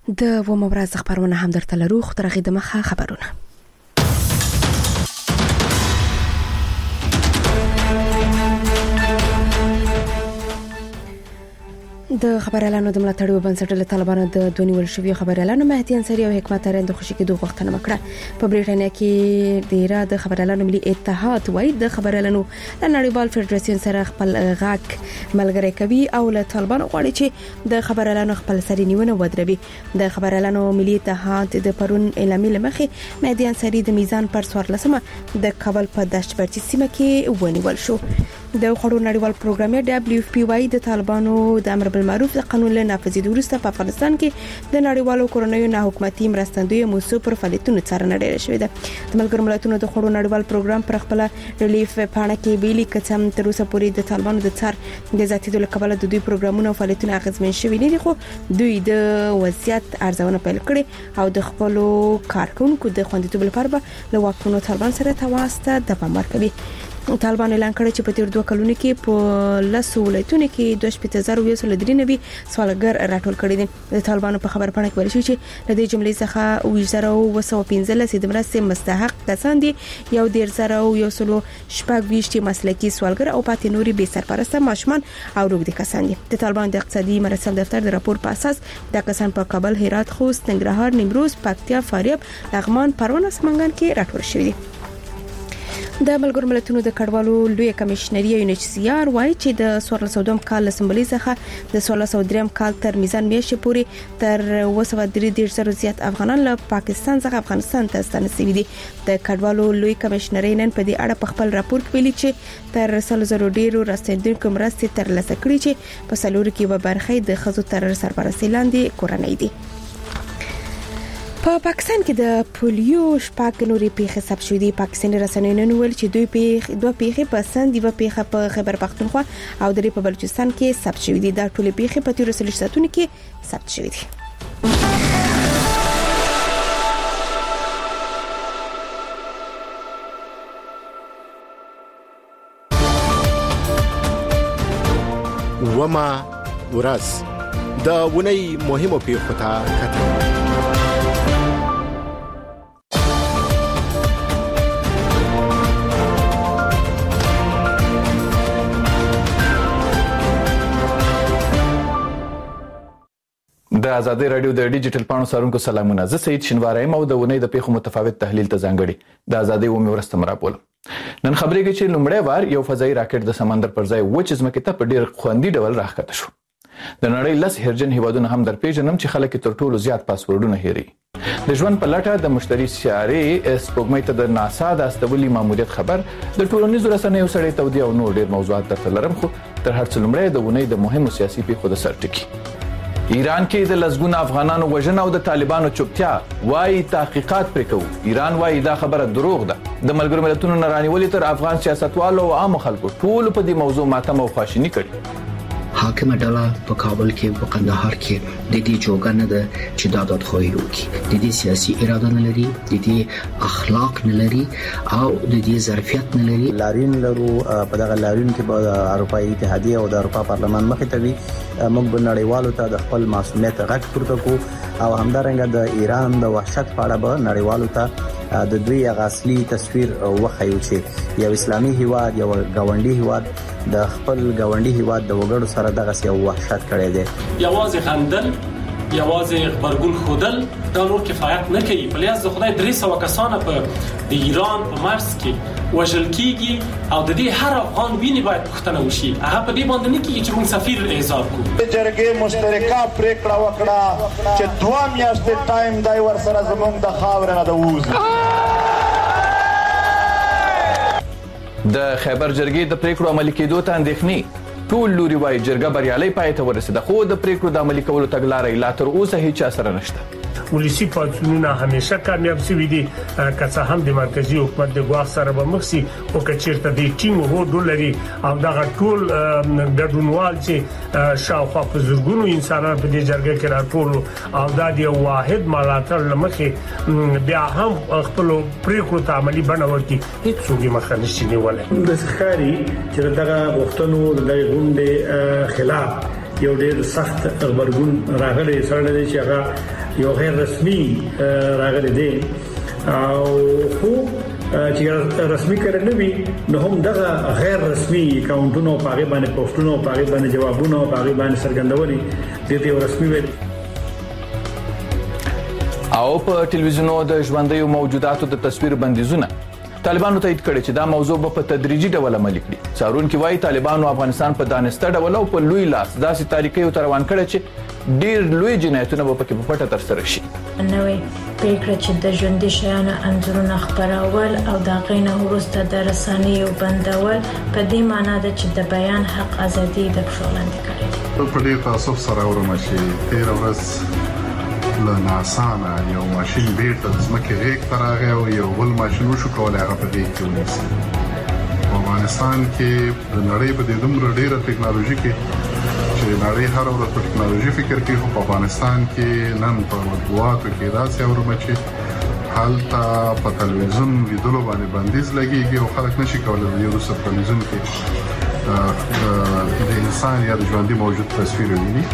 د ومورز خبرونه هم درته لرو، خو تر هغې دمخه خبرونه. د خبريالانو د ملاتړو بنسټ طالبانو د دونیول شوی خبريالانو مهدي انصاري او حکمت رند خوشي کېدو غوښتنه وکړه. په بریټانیا کې د ایران د خبريالانو ملي اتحاد وايي د خبريالانو نړیوال فدراسیون سره خپل غاک ملګری کوي او له طالبانو غواړي چې د خبريالانو خپل سري نیونه ودروي. د خبريالانو ملي اتحاد د پرون اعلامیه لمخې مهدي انصاري د میزان پر 14 د کابل په دشتبرچی سیمه کې ونیول شو. د خړو نړیوال پروګرام WFP د طالبانو د امر بالمعروف د قانون له نافذېدو وروسته په افغانستان کې د نړیوالو کورنیو نه حکومتي مرستندوی موضوع پر فعالیتونو څارنه ډیره شوې ده. د ملګرو ملتونو د خړو نړیوال پروګرام پر خپل ریلیف پاڼه کې ویلي کچم تر اوسه پورې د طالبانو د څار د ذاتي د کبل د دوی پروګرامونو او فعالیتونو اغیزمن شوي نه دي، خو دوی د وضعیت ارزونه پیل کړي او د خپل کارکونکو د خوندیتوب لپاره له واکمنو طالبان سره تواصل د پامر کوي. طالبان اعلان کړی چې په تیر 2 کلونو کې په لاسو ولایتونو کې 2.393 سوالګر راټول کړي دي. د طالبانو په خبر پاڼه کې ویل شوی چې د دې جملې څخه 215 د مرستې مستحق کسان دي، 1.128 مسلکي سوالګر او پاتې نوري بې سرپرسته ماشومان او روږدي کسان دي. د طالبان د اقتصادي مرستې دفتر د راپور په اساس د کسان په کابل، هرات، خوست، ننګرهار، نیمروز، پکتیا، فاریاب، لغمان، پروان او سمنګان کې راټول شوي دي. د ملګرو ملتونو د کډوالو لوی کمشنري UNHCR وايي چې د 1402 کال سمبولي څخه د 1603 کال تر میزان میاشتې پورې تر 233 زیات افغانان له پاکستان څخه افغانستان ته ستنیدلي دي. د کډوالو لوی کمشنري نن په دې اړه په خپل راپور کې ویلي چې تر 100,000 ډیرو راستنیدونکو مرستې ترلاسه کړي چې په سلور کې به برخه د خزو تر سرپرستۍ لاندې کورنۍ دي. په پاکستان کې د پولیو شپږ نوري پیښې ثبت شوې دي. پاکستاني رسنیو نن ویل چې دوه پیښې په سند، یوه پیښه په خیبر پختونخوا او درې په بلوچستان کې ثبت شوې دي. دا ټولې پیښې په 13 ساعتونو کې ثبت شوې دي. وما ورځ د ونی مهمو پیښو ته کتل. د ازادي رادیو د ډیجیټل پاڼو سارونکو سلامونه. زه سید شنواریم او د ونی د پیښو متفاوت تحلیل ته ځانګړي د ازادي و مورست مرابول. نن خبرې کې چې لومړی وار یو فضایي راکټ د سمندر پر ځای وچ ځمکې ته په ډیر خوندي ډول راښکته شو. د نړۍ لس هرجن هیوادونه هم درپېژنم چې خلک تر ټولو زیات پاسورډونه هېري. د ژوند په لټه د مشتري سیارې سپوږمۍ ته د ناسا د استولي ماموریت خبر د ټولنیزو رسنیو سره تودي او نور ډیر موضوعات درته لرم، خو تر هر څه لومړی د ونی د مهمو سیاسي پیښو د سر ټکی. ایران کې د لزګون افغانانو وژنه او د طالبانو چوپتیا وايي تحقیقات پرې کوي. ایران وايي دا خبره دروغ ده. د ملګرو ملتونو نه رانیولې تر افغان سیاستوالو او عام خلکو ټول په دې موضوع ماتم او خواشینی کړي. حاکمه ډله په کابل کې په قندهار کې د دې جوګه نه ده چې دا دادخواهي وکړي. د دې سیاسي اراده نه لري، د دې اخلاق نه لري او د دې ظرفیت نه لري. لارین لرو په دغه لارین کې به اروپאי اتحادیه او د اروپا پارلمان مخې ته وي. موږ به نړیوالو ته د خپل معصومیت غږ پورته کوو او همدارنګه د ایران د وحشت په اړه به نړیوالو ته د دوی اصلي تصویر وښیو چې یو اسلامي هیواد، یو ګاونډي هیواد د خپل ګاونډي هیواد د وګړو سره دغه یو وحشت کړی دی. یوازې خندل، یوازې خبرګون خودل دا نور کفایت نه کوي. په لیاز د خدای 300 کسانه په د ایران په مرز کې وژل کیږي او د دې هر افغان ویني باید پوښتنه وشي. هغه په دې باندې نه کیږي چې موږ سفیر اعزاز کوو. جرګې مشترکه پریکړه وکړه چې 2 میاشتې ټایم دای ور سره زموږ د خاور نه د ووزي. د خیبر جرګې د پریکړو عملي کېدو ته اندېښنې. ټول لوري وايي جرګه بریالي پای ته ورسېده، خو د پریکړو د عملي کولو تګلارې لا تر اوسه هیڅ اثر نشته. ولسی پاتونونه همیشه کامیاب شوي دي، که څه هم د مرکزی حکومت د ګواښ سره به مخ شي او که چیرته د ټیم هوډ لري او دغه ټول ګډونوال چې شاوخوا په زرګونو انسانان په دې جرګه کې راټول او دا د واحد ملاتړ لمخې بیا هم خپل پریکړو ته عملی بڼه ورکړي، هیڅ څوک مخه نشي نیولای. د ښکاری چې دغه غوښتنو د غونډې خلاف یو ډېر سخت خبرګون راغلی سره دی چې هغه یو غیر رسمي راغلي دي او خو چې رسمي کړي نه وي نو هم دغه غیر رسمي اکاونټونو په باندې پوسټونو په باندې جوابونو په باندې سرګندونې د دې رسمي وي او په ټلویزیونو د ژوندۍ موجوداتو د تصویر بندیزونه طالبانو تایید کړي چې دا موضوع په تدریجي ډول عملي کړي. څارونکو وايي طالبانو افغانستان په دانسته ډول او په لوی لاس داسې تاریخي روان کړي چې ډیر لوی جنایتونه په کې په پټه تر سره شي. نوې پریکړه چې د ژوندۍ شیانو انځورونه خبرول او د غینه وروسته د رسنیو بندول په دې معنی ده چې د بیان حق ازادي د فشارلاندې کړي. په دې تاسو سره ورمه چې 13 ورځ لناسانه یو ماشين بیرته ځمکه غیږ ته راغی او یو بل ماشين وشو کولای هغه په دې کې ونیسي. په افغانستان کې د نړۍ په دې دومره ډیره ټکنالوژي کې چې نړۍ هر ورځ په ټکنالوژي فکر کوي، خو په افغانستان کې نن په مطبوعاتو کې داسې اورم چې حالت په تلویزیون لیدلو باندې بندیز لګیږي او خلک نشي کولای د یو څه تلویزیون کې د انسان یا د ژوندۍ موجود تصویر ویني.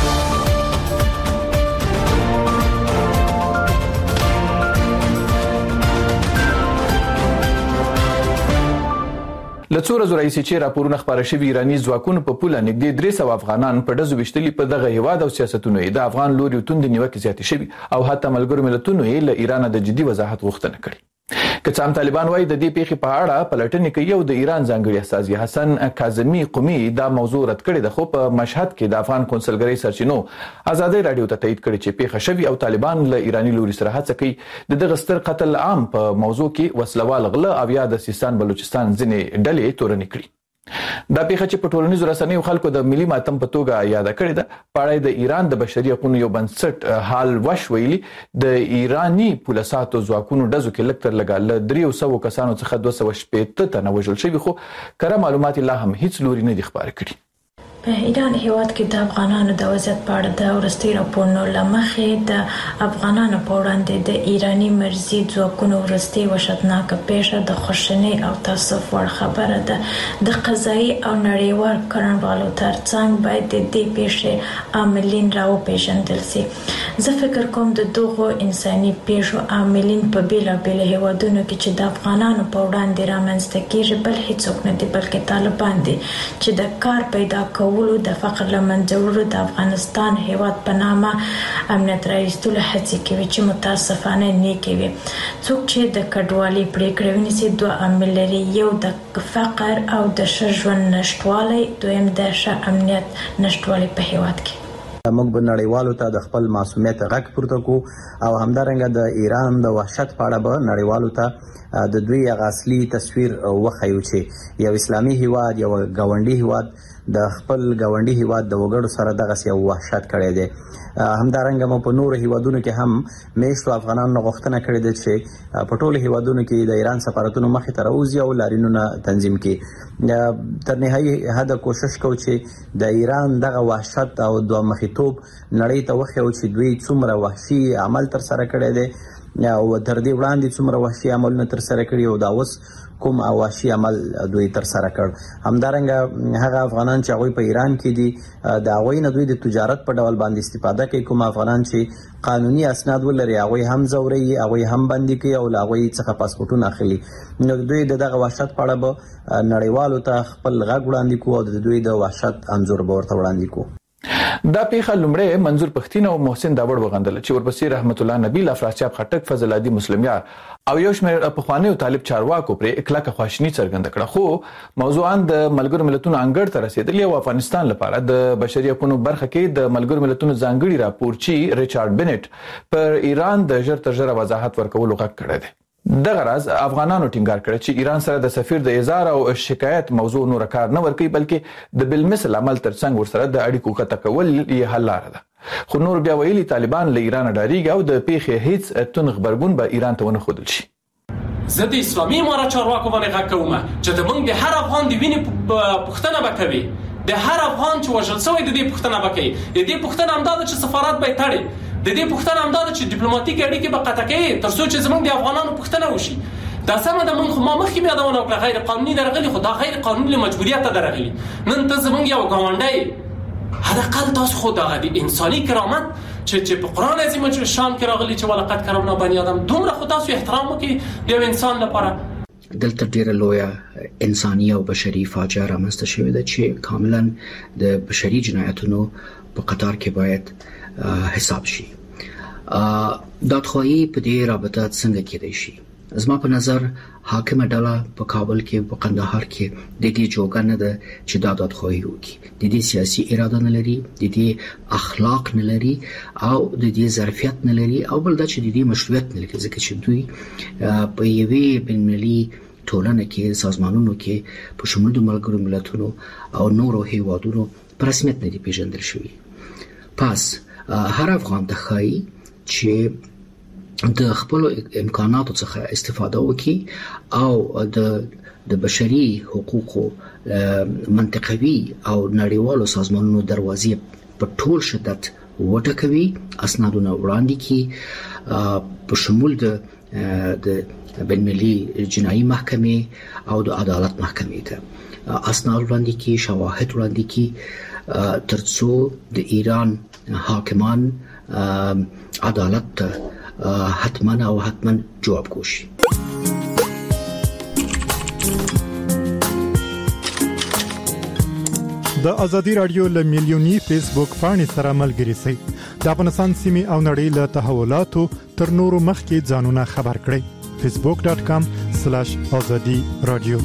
لڅوره زورایسي چې راپورونه خبره شوی ایرانی ځواکونو په پوله نږدې 300 افغانان په دزو وشتلي په دغه هیواد او سیاستونو د افغان لوري توند نیوکه زیاتې شوی او حتی ملګرو ملتونو یې له ایران د جدي وضاحت غوښتنه کړې. که څام طالبان وايي د دې پیښې په اړه پلټنې کوي او د ایران ځانګړي استازي حسن کاظمی قومي دا موضوع رد کړی د خو په مشهد کې د افغان کونسلګری سرچینو ازادي رادیو ته تایید کړی چې پیښه شوی او طالبان له ایرانی لوري سره هڅه کوي د غستر قتل عام په موضوع کې وسلوال غله او یا د سیستان بلوچستان ځینې ډلې تورنې کړي. دا پیښه چې په ټولنیزو رسنیو خلکو د ملي ماتم په توګه یاد کړې ده پاړای د ایران د بشري حقوقو یو بنسټ حال وش ویلي د ایرانی پولیساتو ځواکونو دزو کې لکتر لګال 300 کسانو څخه 280 تنه وژل شوی خو کره معلومات لا هم هیڅ لوري نه دي خبرې کړي. په ایران هیواد کې د افغانانو د وضعیت په اړه د ورستي راپورونو لمخې د افغانانو په وړاندې د ایرانی مرزي ځواکونو ورستي وحشتناکه پیښه د خوشنۍ او تاسف وړ خبره ده. د قضایي او نړیوال کړنوالو ترڅنګ باید د دې پیښې عاملین راوپېژندل شي. زه فکر کوم د دغو انساني پیښو عاملین په بیلابېل هیوادونو کې چې د افغانانو په وړاندې رامنځته کیږي بل هیڅوک نه دي بلکې طالبان دي چې د کار پیدا د فقر لمنځورو د افغانستان هیواد په نامه امنیت راوستلو هڅې کوي چې متاسفانه نه کوي. څوک چې د کډوالۍ پریکړې ونیسي دوه عامل لري، یو د فقر او د ښه ژوند نشټوالی، دویم د ښه امنیت نشټوالی په هیواد کې. موږ به نړیوالو ته د خپل معصومیت غږ پورته کو او همدارنګه د ایران د وحشت په اړه به نړیوالو ته د دوی اصلي تصویر وښیو چې یو اسلامي هیواد یو ګاونډي هیواد د خپل ګاونډي هیواد د وګړو سره دغه یو وحشت کړی دی. همدارنګه مو په نورو هیوادونو کې هم میشتو افغانانو غوښتنه کړې ده چې په ټولو هیوادونو کې د ایران سفارتونو مخې ته راوځي او لارینونه تنظیم کړي. تر نهایي حده کوشش کوو چې د ایران دغه وحشت او دوه مخیتوب نړۍ ته وښیو چې دوی څومره وحشي عمل تر سره کړی دی او تر دې وړاندې څومره وحشي عملونه تر سره کړي او دا اوس کوم وحشي عمل دوی تر سره کړ. همدارنګه هغه افغانان چې هغوی په ایران کې دي د هغوی نه دوی د تجارت په ډول باندې استفاده کوي. کوم افغانان چې قانوني اسناد ولري هغوی هم ځوري، هغوی هم بندي کوي او له هغوی څخه پاسپورټونه اخلي. نو دوی دغه وحشت په اړه به نړیوالو ته خپل غږ وړاندې کوو او د دوی د وحشت انځور به ورته وړاندې کوو. دا پیښه لومړی منظور پښتين او محسن داوړ وغندل چې ورپسې رحمت الله نبیل افراچاب خټک فضل عادي مسلمیار او یو شمېر پخوانیو طالب چارواکو پر اکلاکه خواشنی څرګنده کړه. خو موضوعاً د ملګرو ملتونو انګړ ته رسیدلی او افغانستان لپاره د بشري حقوقو برخه کې د ملګرو ملتونو ځانګړي راپورچی ریچارډ بنټ پر ایران د ژر تر ژره وضاحت ورکولو غږ کړی دی. دغه راز افغانانو ټینګار کړی چې ایران سره د سفیر د اظهار او شکایت موضوع نور کار نه ورکوي بلکې د بالمثل عمل ترڅنګ ورسره د اړیکو قطع کول یې حل لاره ده. خو نور بیا ویلي طالبان له ایران ډاریږي او د پیښې هیڅ تون خبرګون به ایران ته ونه ښودل شي. زه د اسلامي امارت چارواکو باندې غږ کوم چې د موږ د هر افغان د وینې پوښتنه وکوي، د هر افغان چې وژل شوی د دې پوښتنه وکړي، د دې پوښتنه هم دا ده چې سفارت به تړي، د دې پوښتنه هم دا ده چې ډیپلوماټیک اړیکې به قطع کوي تر څو چې زموږ د افغانانو پوښتنه وشي. دا سمه ده، موږ ما مخکې یادونه وکړه غیر قانوني درغلي، خو دا غیر قانوني مجبوریت ته درغلي. نن ته زموږ یو ګاونډی حداقل تاسو خو دغه د انساني کرامت چې په قران عظیم شان کې راغلي چې ولقد کرمنا بني آدم دومره خو تاسو احترام وکړي د انسان لپاره. دلته ډیره لویه انساني او بشري فاجعه رامنځته شوې ده چې کاملا د بشري جنایتونو په قطار کې باید حساب شي. دادخواهی په دې رابطه څنګه کېدای شي؟ زما په نظر حاکمه ډله په کابل کې په قندهار کې د دې جوګه نه ده چې دادخواهی وکړي. د دې سیاسي اراده نه لري، د دې اخلاق نه لري او د دې ظرفیت نه لري او بل دا چې د دې مشروعیت نه لري، ځکه چې دوی په یوې بین‌المللي ټولنه کې سازمانونو کې په شمول د ملګرو ملتونو او نورو هیوادونو په رسمیت نه دي پیژندل شوي. پس هر افغان ته ښایي چې د خپل امکاناتو څخه استفاده وکړي او د بشري حقوقو منطقوي او نړیوالو سازمانونو دروازې په ټول شدت وټکوي، اسنادونه وړاندې کړي په شمول د بین‌المللي جنایي محکمې او د عدالت محکمې ته اسناد وړاندې کړي، شواهد وړاندې کړي ترڅو د ایران حاکمان عدالت ته حتما او حتما جواب کوشي. د ازادي رادیو له میلیونی فیسبوک پاڼې سره ملګري شئ. د افغانستان سیمې او نړۍ له تحولاتو تر نورو مخکې ځانونه خبر کړئ. facebook.com/azadi radio.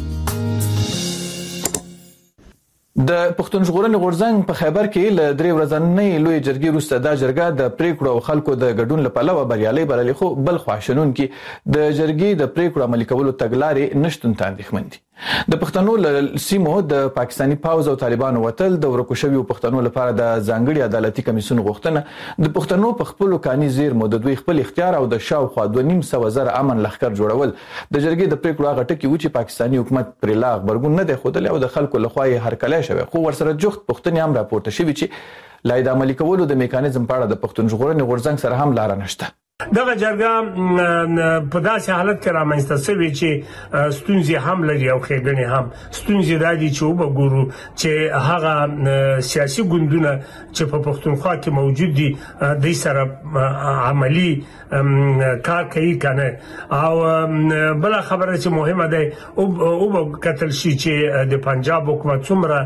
د پښتون ژغورنې غورځنګ په خیبر کې له 3 ورځې لوی جرګې وروسته د جرګه د پریکړو او خلکو د ګډون لپاره بریالي بللې، خو بل خواشنون کې د جرګې د پریکړو عملي کولو تګلارې نشټون تاندېخمن دي. د پښتنو سیمو د پاکستانی پاوز او طالبانو وتل، د ورکو شویو پښتنو لپاره د ځانګړي عدالتي کمیسیون غوښتنه، د پښتنو په خپل کاني زیرمو د دوی خپل اختیار او د شاوخوا 2.5 امن لخر جوړول د جرګې د پریکړو هغه ټکی و چې پاکستانی حکومت پر لا خبرګون نه دی خوده او د خلکو لخوا یې هرکلی شوی، خو ورسره جوخت پښتني هم راپورته شوی چې لای د عملي کولو د میکانیزم په اړه د پښتون ژغورنې غورځنګ سره هم لار نشته. دغه جرګه په داسې حالت کې رامنځته شوې چې ستونزې هم لري او ښېګڼې هم. ستونزې دا دي چې وګورو چې هغه سیاسي ګوندونه چې په پښتونخوا کې موجود دي د سره عملی کار کوي کنه. او بل خبره چې مهمه ده او کتل شي چې د پنجاب حکومت څومره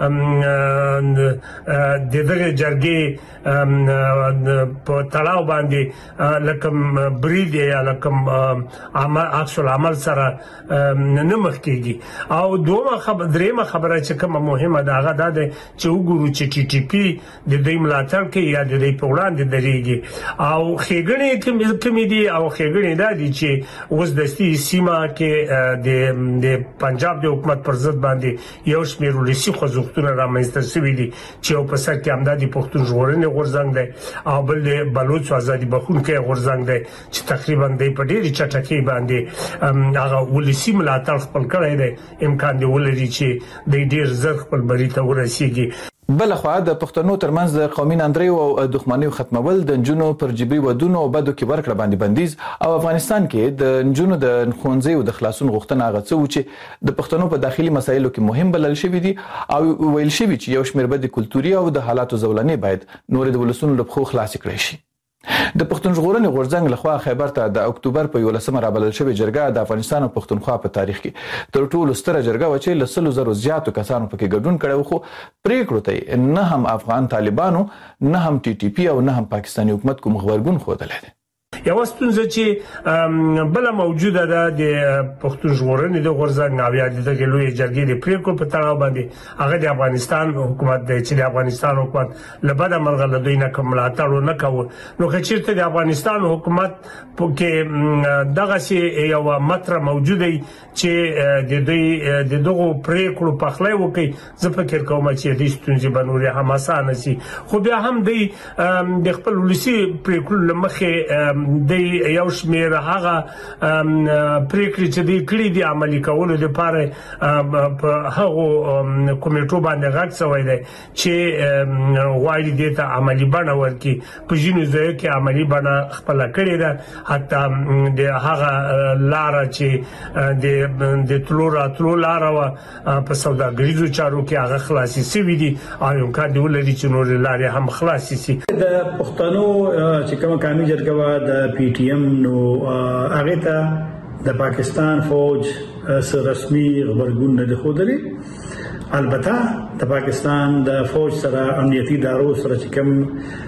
دغه جرګې په تلاو باندې لکم برید یا لکم عکس العمل سره نه مخ کیږي. او درېمه خبره چې کومه مهمه ده هغه ده چې وګورو چې ټي ټي پی د دې ملاتړ کوي یا د دې په وړاندې درېږي او ښېګڼې کومې دي او ښېګڼې دا دي چې اوس د سیمه کې د پنجاب د حکومت پر ضد باندې یو شمېر ولسي خوځښتونه رامنځته شوي دي چې یو په سر کې همدادي پښتون ژغورنې غورځنګ دی او بل د بلوچ ازادي بخښونکي غورځنګ دی چې تقریبا د په ډېری چټکۍ باندې هغه ولسي ملاتړ خپل کړی دی. امکان دی ولري چې د ډېر زر خپل بری ته ورسیږي. بلخوا د پښتنو ترمنځ د قومي ناندریو او دښمنیو ختمول، د نجونو پر جبري ودونو او بدو کې ورکړه باندې بندیز او افغانستان کې د نجونو د ښوونځیو د خلاصون غوښتنه هغه څه و چې د پښتنو په داخلي مسایلو کې مهم بلل شوی دي او ویل شوی چې یو شمېر بدی کلتوري او د حالاتو زولنې باید نور د ولسونو له خو خلاص کړي شي. د پښتون ژغورنې غورځنګ لخوا خیبر ته د اکتوبر په 11 رابلل شوې جرګه د افغانستان او پښتونخوا په تاریخ کې تر ټولو ستره جرګه و چې له 100,000 زیاتو کسانو پکې ګډون کړي، خو پریکړو ته نه هم افغان طالبانو نه هم ټي ټي پی او نه هم پاکستاني حکومت کوم خبرګون خوده لري. یو ستونزه چې بل موجوده ده د پښتون ژغورنې د غورځنګ او یا د لوی جرګې د پریکړو په تړاو باندې هغه د افغانستان حکومت د چې د افغانستان حکومت لبدا مرغله دوی نه کوم ملاتړ نه کوي. نو که چیرته د افغانستان حکومت کې دغه سي یو متر موجوده چې د دغه پریکړو په خلای وکي، زه فکر کوم چې د ستونزې بنوري هم اسانه سي. خو بیا هم د خپل ولسی پریکړو لمخه د یو شمیر هغه پریکړې چې د کړي دي عملي کولو لپاره په هغه کمیټو باندې غږ شوی دی چې غواړي د ته عملي بڼه ورکړي په ځینو ځایو کې عملي بڼه خپل کړې ده حتی د هغه لار چې د تلو لار په سوداګریزو چارو کې هغه خلاصي سوي دي او امکان دی ولري چې نور لارې هم خلاصي سي. د پښتنو چې کوم قومي جرګه د پی ټی ایم نو هغه ته د پاکستان فوج سره رسمي خبرګون نه خوده. البته د پاکستان د فوج سره امنیتي ادارو سره چې کوم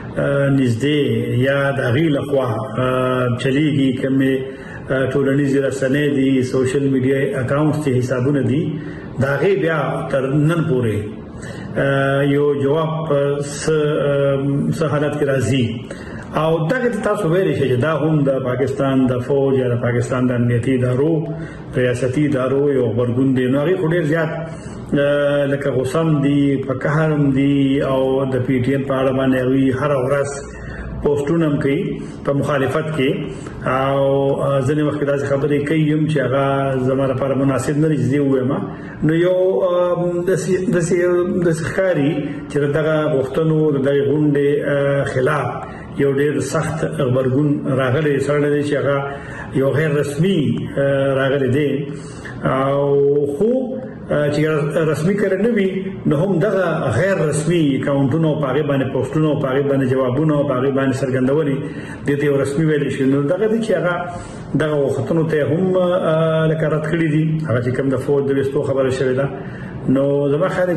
نږدې یا د غیله خوا چلیږي کومه ټولنیزې رسنۍ دي سوشل میډیا اکاونټس چې حسابونه دي دا غي بیا تر نن پورې یو جواب سه حالت کې راځي او دغه تاسو ویل شي چې دا هم د پاکستان د فوج یا د پاکستان د امنیتي ادارو ریاستي ادارو یو ورګون دي نو هغه ډیر زیات لکه غوسم دي فکهرم دي او د پی ټی ایم په اړه باندې هر ورځ پوسټونه کوي په مخالفت کې او ځنې وخت دا خبرې کوي چې هغه زموږ لپاره مناسب نه دي وایم نو یو د ښکاری چې دغه وختونو دغه غونډې خلاف یو ډېر سخت خبرګون راغلی سره دی چې هغه یو غیر رسمي راغلی دی او خو چې رسمي کړي نه وي نو هم دغه غیر رسمي اکاونټونو په هغه باندې پوسټونو په هغه باندې جوابونه په هغه باندې څرګندونې د دې رسمي ویل شي نو دغه چې هغه دغه وختونو ته هم لکه رات کړی دي هغه چې کوم د فوج د وستو خبره شوې ده نو زما خیال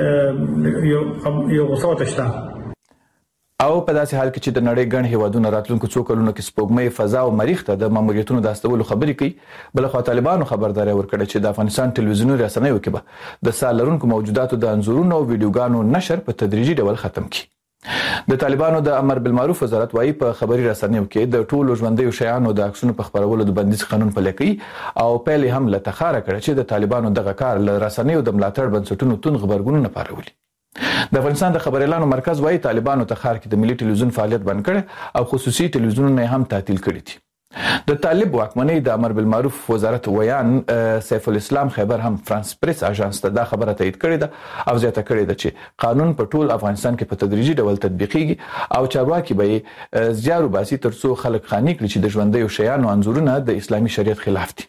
چې یو غوسه شته او په داسې حال کې چې د نړۍ ګڼ هیوادونه راتلونکو څو کلونو کې سپوږمۍ فضا او مریخ ته د ماموریتونو د استولو خبرې کوي بل خو طالبانو خبرداري ورکړه چې د افغانستان ټلویزیوني رسنیو کې به د سالرونکو موجوداتو د انزورونو او ویډیوګانو نشر په تدریجي ډول ختم کړي. د طالبانو د امر بالمعروف وزارت وايي په خبري رسنیو کې د ټولو ژوندۍ شیانو د عکسونو په خبرولو د بندیز قانون پلي کوي او پیل هم له تخاره کړ چې د طالبانو دغه کار له رسنیو د ملاتړ بنسټونو تون خبرګونونه پارولي. د افغانستان د خبر اعلان مرکز وايي طالبانو ته خار کې د ملي ټلویزیون فعالیت بند کړي او خصوصي ټلویزیونونه هم تعطیل کړي دي. د طالب واکمنۍ د امر بالمعروف وزارت ویان سیف الاسلام خیبر هم فرانس پریس اژانس ته دا خبره تایید کړې ده او زیاته کړې ده چې قانون په ټول افغانستان کې په تدریجي ډول تطبیقيږي او چارواکي به زیارو باسي ترڅو خلک خاني کړي چې د ژوندۍ شیانو انزورونه د اسلامي شریعت خلاف دي.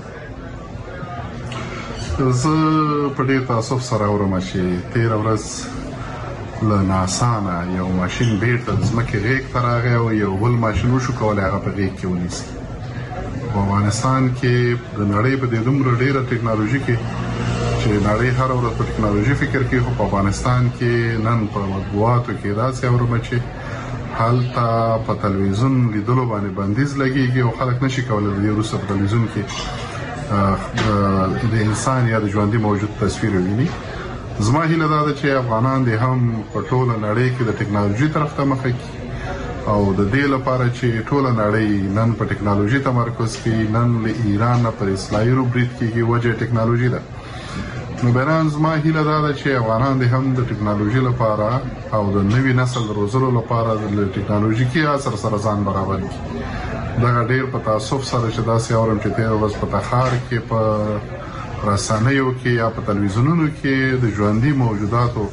زه په ډېر تاسف سره اورم چې 13 ورځ له ناسانه یو ماشين بیرته ځمکې غیږ ته راغی او یو بل ماشين وشو کولای هغه په غیږ کې ونیسي. په افغانستان کې د نړۍ په دې دومره ډېره ټکنالوژي کې چې نړۍ هر ورځ په ټکنالوژي فکر کوي خو په افغانستان کې نن په مطبوعاتو کې داسې اورم چې هلته په تلویزیون لیدلو باندې بندیز لګیږي او خلک نشي کولای د روسي په تلویزیون کې د انسان یا د ژوندۍ موجود تصویر ویني. زما هیله دا ده چې افغانان دې هم په ټوله نړۍ کې د ټکنالوژي طرف ته مخه کړي او د دې لپاره چې ټوله نړۍ نن په ټکنالوژي تمرکز کوي نن له ایران نه پر اسرائیل برید کیږي وجه ټکنالوژي ده. نو بیران زما هیله دا ده چې افغانان دې هم د ټکنالوژي لپاره او د نوي نسل روزلو لپاره د ټکنالوژیکي اثر سره ځان برابر کړي. دا ډېر په تاسف سره چې دا سي اورم چې 13 ورځې په تخار کې په رسنیو کې یا په تلویزیونونو کې د ژوندۍ موجوداتو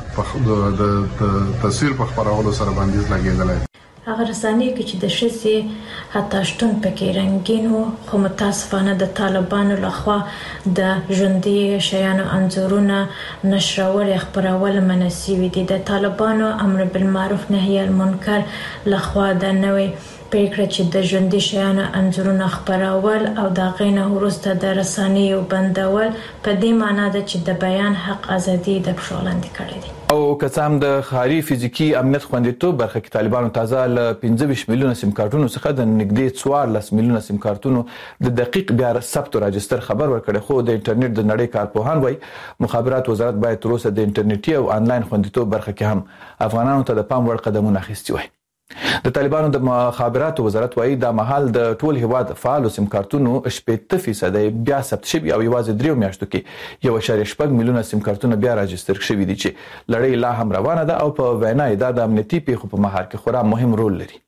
د تصویر په خبرولو سره بندیز لګیدلی. هغه رسنۍ چې د شسي حتی شتون پکې رنگین وو خو متاسفانه د طالبانو لخوا د ژوندۍ شیانو انځورونه نشرول خبرول منسوي دي. د طالبانو امر بالمعروف نهي المنکر لخوا د نوې پریکړه چې د ژوندۍ شیانو انځورونه خبرول او د غینه وروسته د رسنیو بندول په دې معنی ده چې د بیان حق ازادي د پښولاندې کړې دي. او کڅام د خاري فزیکی امنیت خوندیتوب برخه کې طالبانو تازه ل 15 میلیونه سیم کارتونو څخه د نږدې 14 میلیونه سیم کارتونو د دقیق بیا ثبت او راجستر خبر ورکړي خو د انټرنیټ د نړۍ کارپوهان وایي مخابرات وزارت باید تر اوسه د انټرنیټي او انلاین خوندیتوب برخه کې هم افغانانو ته د پام وړ قدمونه اخیستي وي. د طالبانو د مخابراتو وزارت وايي د محل د ټول هیواد فعال سیم کارتونو 80% بیا ثبت شوي او یوازې 3 میاشتو کې 1.8 میلیونه سیم کارتونه بیا راجستر شوي دي چې لړۍ لا هم روانه ده او په وینا د امنیتي پیښو په مهار کې خورا مهم رول لري.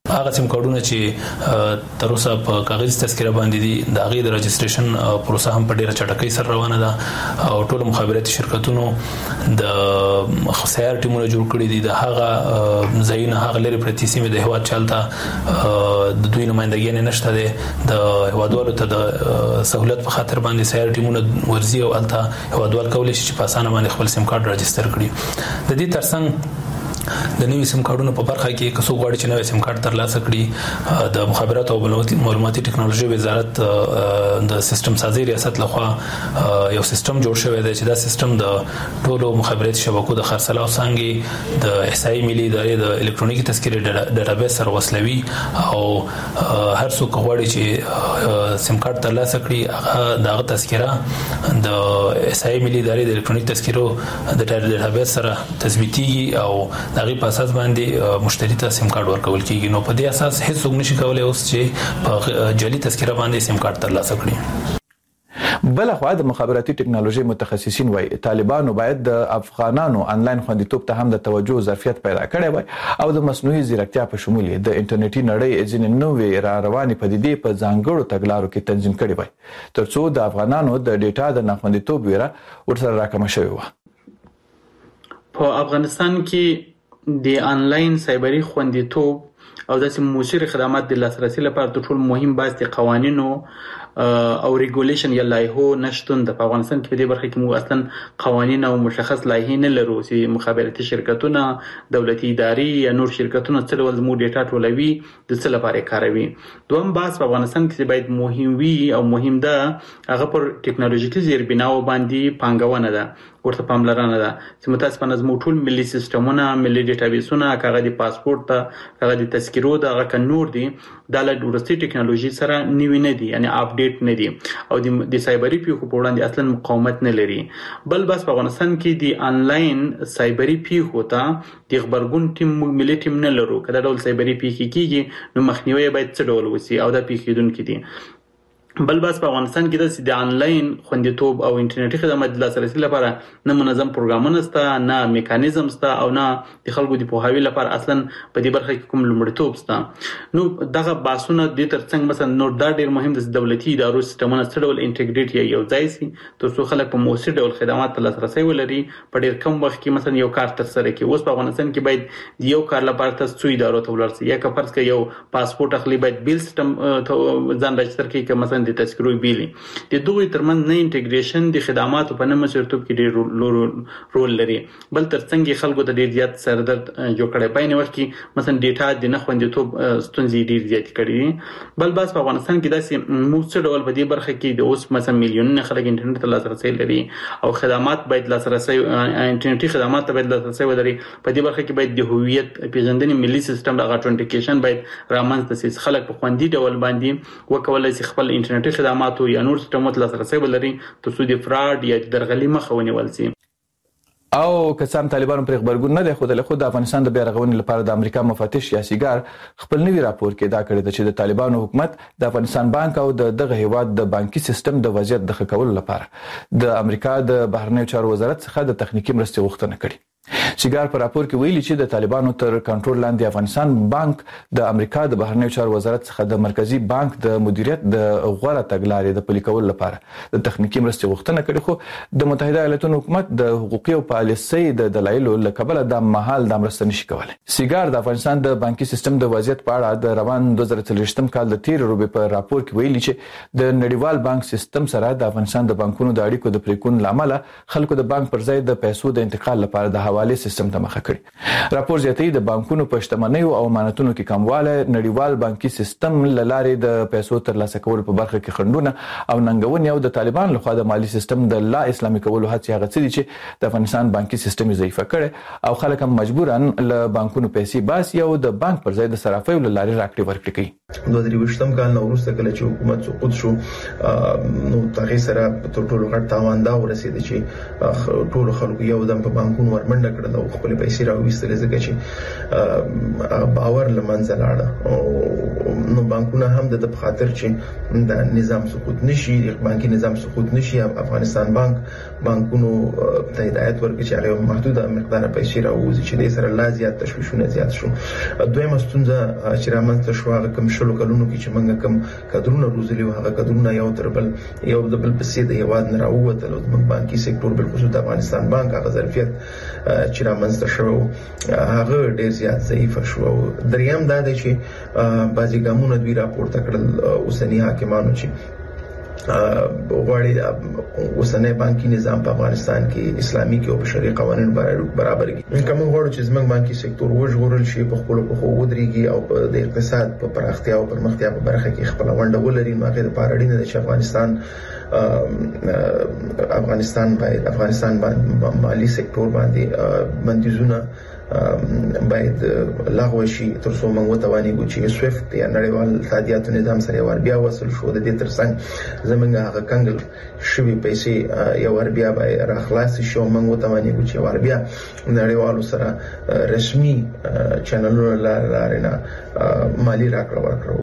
هغه سیم کارتونه چې تر اوسه په کاغذي تذکره باندې دي د هغه د رجسټریشن پروسه هم په ډیره چټکۍ سره روانه ده او ټول مخابراتي شرکتونو د خسائر ټیمونه جوړ کړي دي د هغه ځایونه هغه لري پرتی سیمه د هواد چلته د دوی نمائندګي نه نشته ده د هوادوالو ته د سہولت په خاطر باندې سایر ټیمونه ورزي او الته هوادوال کولای شي چې په اسانه باندې خپل سیم کارت رجسټر کړي د دې ترڅنګ د نوې سیم کارتونو په برخه کې کسو غواړي چې نوې سیم کارت ترلاسه کړي د مخابرات او معلوماتي ټکنالوژي وزارت د سیستم سازي ریاست لخوا یو سیستم جوړ شوی دی چې دا سیستم د ټولو مخابراتي شبکو د خرڅلاو څنګه د احصایي ملي ادارې د الکترونیکي تذکرې ډیټابیس سره وصلوي او هر څوک غواړي چې سیم کارت ترلاسه کړي هغه دغه تذکره د احصایي ملي ادارې د الکترونیکي تذکرو د ډیټابیس سره تثبیتيږي او دغه په اساس باندې مشتری ته سیم کارت ورکول کیږي نو په دې اساس هیڅ څوک نشي کولای اوس چې په جعلي تذکره باندې سیم کارت ترلاسه کړي. بل خو د مخابراتي ټکنالوژي متخصصین وایي طالبانو باید د افغانانو انلاین خوندیتوب ته هم د توجه ظرفیت پیدا کړي وای او د مصنوعي ځیرکتیا په شمول د انټرنیټي نړۍ ځینې نوې را روانې پدیدې په ځانګړو تګلارو کې تنظیم کړي وای ترڅو د افغانانو د ډیټا د ناخوندیتوب ویره ورسره راکمه شوی و. په افغانستان کې د انلاین سایبری خوندیتوب او د موثر خدمات د لاسرسي لپاره د ټول مهم بحث د قوانینو او ریګولیشن یا لایحو نشټون د افغانستان کې په دې برخه کې مو اصلا قوانین او مشخص لایحې نه لرو چې مخابراتي شرکتونه دولتي ادارې یا نور شرکتونه څه ډول زموږ ډیټا ټولوي د څه لپاره کاروي. دوم بحث په افغانستان کې باید مهم وي او مهم ده هغه پر ټکنالوژیکي زیربناو باندې پانګونه ده ورته پاملرنه ده چې متاسفانه زموږ ټول ملي سیستمونه ملي ډیټابیسونه کاغذ د پاسپورت ته کاغذ د تذکرو د هغه نور دي د لورستي ټکنالوژي سره نیوي نه دي یعنی اپډیټ نه دي او د سایبری پیښو په وړاندې اصلا مقاومت نه لري. بل بس په افغانستان کې د انلاین سایبری پیښو ته د خبرګون ټیم ملي ټیم نه لرو کله ډول سایبری پیښې کیږي نو مخنیوي باید څه ډول وسی او د پیښیدونکو دي. بل بس په افغانستان کې د انلاین خوندیتوب او انټرنیټي خدمات د لاسرسي لپاره نه منظم پروګرامونه شته نه میکانیزم شته او نه د خلکو د پوهاوی لپاره اصلا په دې برخه کې کوم لومړیتوب شته. نو دغه باسونه د ترڅنګ مثلا نور دا ډیر مهم د دولتي ادارو سیستمونه څه ډول انټیګریټ یو ځای سي ترڅو خلک په موثر ډول خدمات ته لاسرسي ولري په ډیر کم وخت کې مثلا یو کار تر سره کوي. اوس په افغانستان کې باید د یو کار لپاره تاسو څو ادارو ته ورسئ یا که فرض کړئ یو پاسپورت اخلي باید بیل سیستم ځان رجستر کړئ که مثلا د تذکرو بیل د دوی ترمن نه انټیګریشن د خدماتو په نوم سرتوب کې ډیر رول لري. بل ترڅنګ خلکو ته ډیر زیات سردرد جوړ کړي په نو وخت کې مثلا ډیټا د نه خوندیتوب ستونزې ډیر زیات کړي. بل بس په افغانستان کې داسې موثر ډول په دې برخه کې د اوس مثلا میلیونونه خلک انټرنیټ ته لاسرسي لري او خدمات باید لاسرسي انټرنیټي خدمات ته باید لاسرسي ولري. په دې برخه کې باید د هویت پیژندنې ملي سیستم د اټنټیکیشن باید رامنځته شي خلک په خوندي ډول باندې وکولای شي خپل انټرنیټي خدمات یا نور سیستمات لاسرسي ولري ترڅو د فراډ یا درغلي مخه ونیول شي. او کسان طالبانو پر خبرګون نه دی خو د افغانستان د بیا رغونې لپاره د امریکا مفتش یا سیګار خپل نوی راپور کې دا کړی چې د طالبانو حکومت د افغانستان بانک او دغه هیواد د بانکي سیستم د وضعیت د ښه کولو لپاره د امریکا د بهرنیو چارو وزارت څخه د تخنیکی مرستې غوښتنه کړې. سیګار په راپور کې ویلي چې د طالبانو تر کنټرول لاندې افغانستان بانک د امریکا د بهرنیو چارو وزارت څخه د مرکزی بانک د مدیریت د غوړه تګلارې د پلي کولو لپاره د تخنیکی مرستې غوښتنه کړې خو د متحده ایالاتونو حکومت د حقوقي او پالیسۍ د دلایلو لکبل د محل د مرستې نشي کولای. سیګار د افغانستان د بانکي سیستم د وضعیت په اړه د روان 2023م کال د 13 روبې په راپور کې ویلي چې د نړیوال بانک سیستم سره د افغانستان د بانکونو د اړیکو د پریکون لامل خلکو د بانک پر ځای د پیسو د انتقال لپاره د حواله سیستم ته مخه کړي. راپور زیاتوي د بانکونو په شتمنیو او امانتونو کې کمواله نړیوال بانکي سیستم لارې د پیسو ترلاسه کولو په برخه کې خنډونه او ننګونې او د طالبان لخوا د مالی سیستم د لا اسلامي کولو هڅې هغه څه دي چې د افغانستان بانکي سیستم ضعیف کړي او خلک هم مجبورن له بانکونو پیسې باسي او د بانک پر ځای د صرافیو لارې راکړي ورکړي کوي. 2023م کال نو وروسته کله چې حکومت سقوط شو نو تغیر سره په ټولو غټ تاوان دا ورسېد چې ټولو خلکو یو دم په بانکونو ورمنډه کړل او خپل پیسې راوېستل ځکه چې باور لمنځه لاړ نو بانکونه هم د خاطر چې د نظام سقوط نشي بانکي نظام سقوط نشي افغانستان بانکونو ته هدایت ورکړي چې هغه محدوده مقدار پیسې راوځي چې د سره لا زیات تشویشونه زیات شو دویمه ستونزه چې رامنځته شو هغه کوم شلو کلونو کې چې موږ کوم کډرونه روزلي او هغه کډرونه یو تر بل یو د بل پسې د هواد نه راووتل او د بانکي سکتور بل خصوص د افغانستان بانک هغه ظرفیت چې رامنځته شو هغه ډیر زیات ضعیف شو دریم دا دی چې بعضی ګامونه دوی راپورته کړل اوسنی حاکمانو چې غواړي اوسنۍ بانکي نظام په افغانستان کې اسلامي کې او بشري قوانين برابر کړي کوم غواړي چې زموږ بانکي سکتور وژغورل شي په خپل ودرېږي او د اقتصاد په پراختیا او پرمختیا په برخه کې خپل ونډه ولري نو هغه لپاره اړین دی چې افغانستان باندې مالی سکتور باندې بندیزونه باید لغوه شي تر څو موږ وتوانیږو چې سويفت یا نړیوال تادیاتو نظام سره ور بیا وصل شو د دې ترڅنګ زمونږ هغه کنګل شوی پیسې یو ور بیا به راخلاص شي موږ وتوانیږو چې ور بیا نړیوالو سره رسمي چینلونو لارې مالی راکړه ورکړو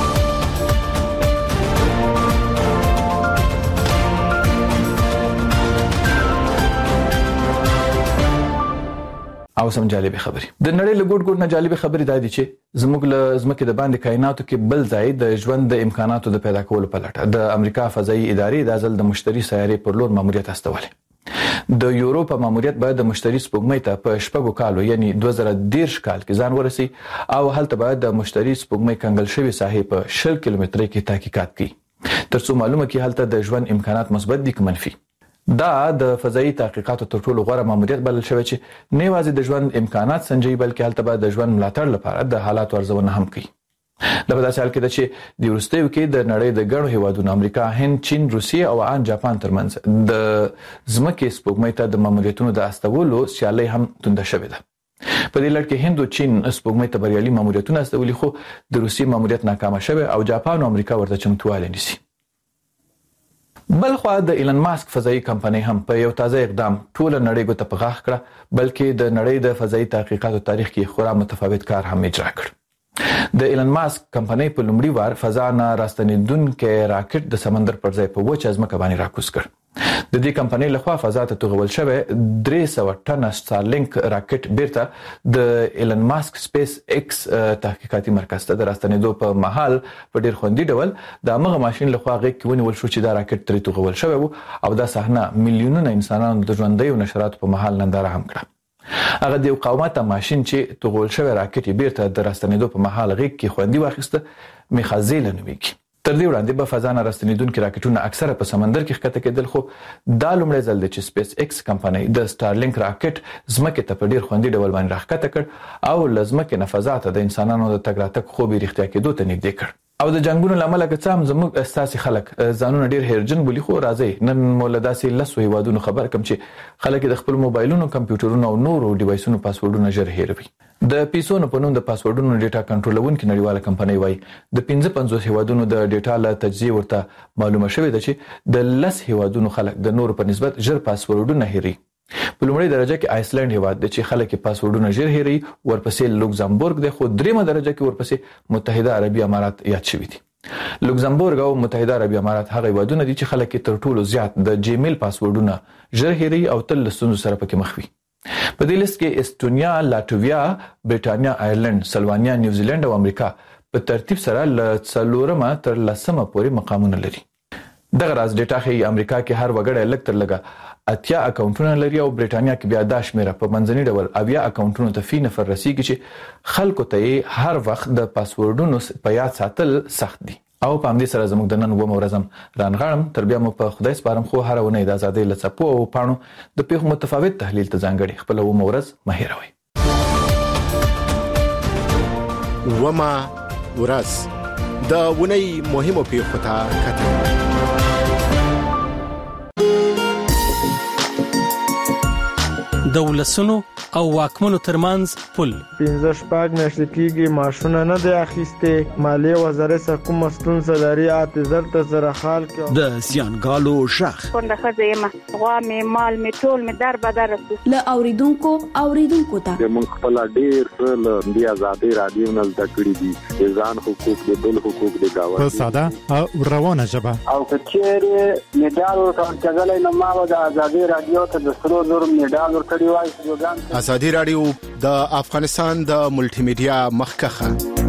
او سم جالب خبري د نړۍ له ګډ ګډ نه جالب خبري دا دي چې زموږ له زمکه د باندې کائناتو کې بل ځای د ژوند د امکاناتو د پیدا کولو په لټه د امریکا فضائي ادارې د ځل د مشتري سیارې پر لور ماموریت استولې د یوروپ ماموریت باید د مشتري سپوږمۍ ته په شپږو کالو یعنی 2013 کال کې ځان ورسي او هلته باید د مشتري سپوږمۍ کنګل شوی ساحې په 10 کیلومتر کې تحقیقات کوي ترڅو معلومه کړي هلته د ژوند امکانات مثبت دي که منفي دا د فضائي تحقیقاتو تر ټولو غوره ماموریت بلل شوی چې نه یوازې د ژوند امکانات سنجي بلکې هلته به د ژوند ملاتړ لپاره د حالات ارزونه هم کوي لکه داسې حال کې ده چې د وروستیو کې د نړۍ د ګڼو هیوادونو امریکا، هند، چین، روسیه او ان جاپان ترمنځ د ځمکې سپوږمۍ ته د ماموریتونو د استولو سیالي هم تونده شوې ده. په دې لړ کې هند او چین سپوږمۍ ته بریالي ماموریتونه استولي خو د روسیې ماموریت ناکام شوی او جاپان او امریکا ورته چمتوالی نیسي. بلخوا د ایلن ماسک فضائي کمپنۍ هم په یو تازه اقدام ټول نړۍ ګوته په غاښ کړه بلکې د نړۍ د فضائي تحقیقاتو تاریخ کې خورا متفاوت کار هم اجرا کړ. د ایلن ماسک کمپنۍ په لومړي وار فضا نه راستنیدونکي راکټ د سمندر پر ځای په وچه ځمکه باندې راکوز کړ. د دې کمپنۍ لخوا فضا ته توغول شوی 300 ټنه سټارلینک راکټ بیرته د ایلن ماسک سپیس ایکس تحقیقاتي مرکز ته د راستنیدو په محل په ډیر خوندي ډول د هغه ماشين لخوا غږ کې ونیول شو چې دا راکټ ترې توغول شوی او دا صحنه میلیونونه انسانانو د ژوندۍ او نشراتو په محل ننداره هم کړه. هغه د قومته ماشين چې توغول شوی راکټ بیرته د راستنیدو په محل غږ کې خوندي واخیسته میخازیل نومیږي. تر دې وړاندې په فضا نه راستنیدونکي راکټونه اکثره په سمندر کې ښکته کېدل خو دا لومړی ځل دی چې سپیس ایکس کمپنۍ د سټارلینک راکټ ځمکې ته په ډیر خوندي ډول باندې راښکته کړ او له ځمکې نه فضا ته د انسانانو د تګ راتګ خوب یې رښتیا کېدو ته نږدې کړ. او د جنگونو لامل که څه هم زموږ اساسي خلک ځانونه ډیر هیرجن بولي خو راځي نن مولداسي لسو هیوادونو خبر کم چې خلک د خپل موبایلونو کمپیوټرونو او نورو ډیوایسونو پاسورډونه ژر هیروي. د پیسونو په نوم د پاسورډونو ډیټا کنټرولونکو نړیواله کمپنۍ وایي د 55 هیوادونو د ډیټا له تجزیه ورته معلومه شوې ده چې د 10 هیوادونو خلک د نورو په نسبت ژر پاسورډونه هیري. په لومړی درجه کې آیسلند هیواد د چې خلک پاسورډونه ژر هیري ورپسې لوکزامبورګ د خو دریمه درجه کې ورپسې متحده عربی امارات یاد شوي دي. لوکزامبورګ او متحده عربی امارات هغه هیوادونه دي چې خلک تر ټولو زیات د جیمیل پاسورډونه ژر هیري او تل له ستونزو سره پکې مخ وي. په دې لیست کې استونیا، لاتویا، برېټانیا، آیرلند، سلوانیا، نیوزیلند او امریکا په ترتیب سره له 4مه تر 10مه پورې مقامونه لري. دغه راز ډیټا ښیي امریکا کې هر وګړی لږ تر لږه 80 اکاونټونه لري او برېټانیا کې بیا دا شمیره په منځني ډول 80 اکاونټونو ته فی نفر رسیږي چې خلکو ته هر وخت د پاسورډونو په یاد ساتل سخت دي. او په همدې سره زموږ د نن و مورزم رانغړم تر بیا مو په خدای سپارم خو هر ونه د ازادۍ لڅپو او پانو د پیښو متفاوت تحلیل ته ځانګړي خپل و مورز مهیروي. وما ورځ د ونی مهمو پیښو ته کتل. د ولسونو او واکمنو ترمنځ پل 15 شپږ میاشتې کېږي ماشونه نه دی اخیسته مالیه وزارت کوم ستونزه لري اعتذار ته زره حال کې د زیانګالو شخ څنګه خزه غوا می مال می ټول می در بدر له اوریدونکو ته موږ خپل ډیر څه د آزادۍ رادیو نه زده کړی دي ځان حقوق د بل حقوق د گاوند په ساده او روانه ژبه او کچېره میډال ورکړل نو ما د آزادۍ رادیو ته د سرو زر میډال ورکړی وای. آزادۍ رادیو د افغانستان د ملټي میډیا مخکخه